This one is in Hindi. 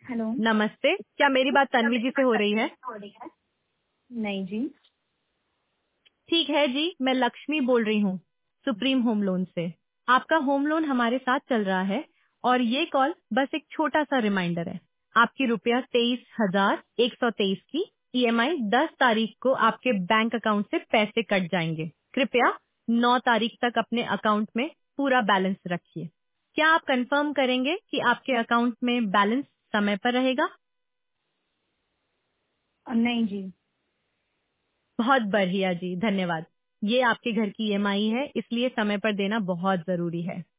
हेलो। नमस्ते, क्या मेरी बात तन्वी जी से हो रही है? नहीं जी। ठीक है जी, मैं लक्ष्मी बोल रही हूँ सुप्रीम होम लोन से। आपका होम लोन हमारे साथ चल रहा है और ये कॉल बस एक छोटा सा रिमाइंडर है। आपकी रुपया 23,123 की ईएमआई 10 तारीख को आपके बैंक अकाउंट से पैसे कट जाएंगे। कृपया 9 तारीख तक अपने अकाउंट में पूरा बैलेंस रखिए। क्या आप कंफर्म करेंगे कि आपके अकाउंट में बैलेंस समय पर रहेगा? नहीं जी। बहुत बढ़िया जी, धन्यवाद। ये आपके घर की ईएमआई है, इसलिए समय पर देना बहुत जरूरी है।